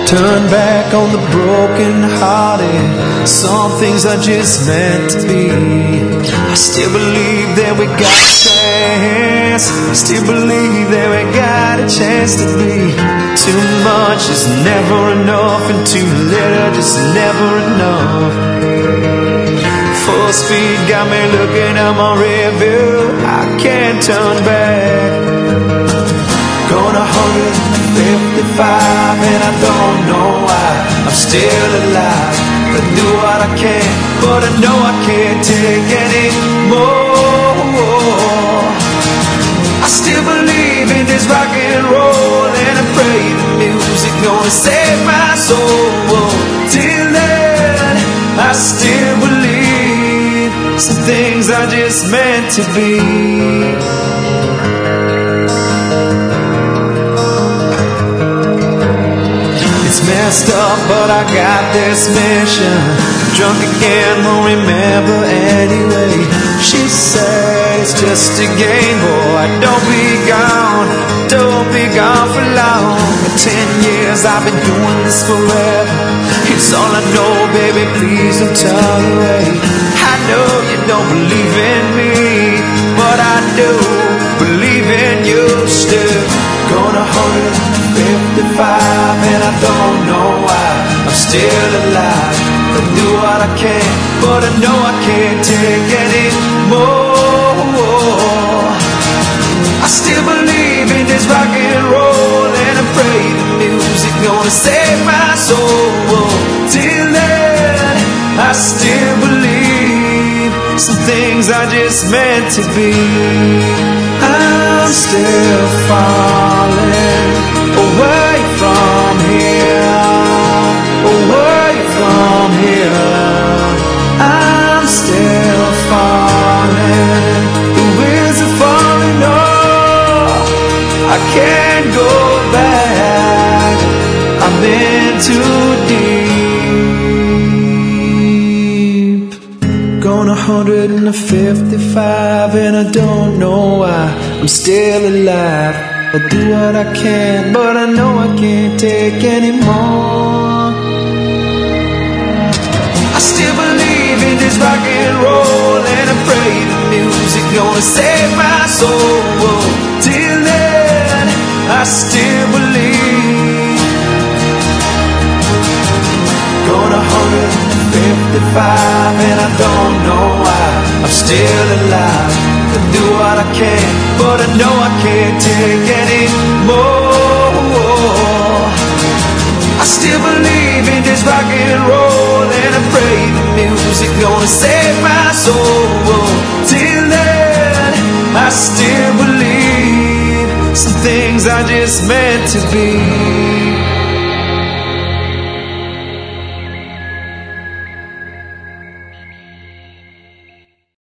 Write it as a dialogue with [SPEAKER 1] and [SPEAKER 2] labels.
[SPEAKER 1] Turn back on the broken hearted. Some things are just meant to be. I still believe that we got a chance. I still believe that we got a chance to be. Too much is never enough, and too little just never enough. Full speed got me looking at my rearview. I can't turn back. Gonna 155 and I don't know why I'm still alive. I do what I can, but I know I can't take any more. I still believe in this rock and roll, and I pray the music gonna save my soul. Till then, I still believe some things are just meant to be. Messed up, but I got this mission. Drunk again, won't remember anyway. She said it's just a game, boy. Don't be gone for long. For 10 years I've been doing this forever. It's all I know, baby, please don't turn away. I know you don't believe in me, but I do believe in you still. Gonna 155 and I don't know why I'm still alive. I do what I can, but I know I can't take any more. I still believe in this rock and roll, and I pray the music gonna save my soul. Till then, I still believe some things are just meant to be. I'm still falling away from here, away from here. I'm still falling, the wheels are falling off. I can't go back, I've been too deep. Gone 155 and I don't know why I'm still alive. I do what I can, but I know I can't take any more. I still believe in this rock and roll, and I pray the music gonna save my soul. Till then, I still believe. Gonna 155 and I don't know why I'm still alive. I do what I can, but I know I can't take any more. I still believe in this rock and roll, and I pray the music gonna save my soul. Till then, I still believe some things are just meant to be.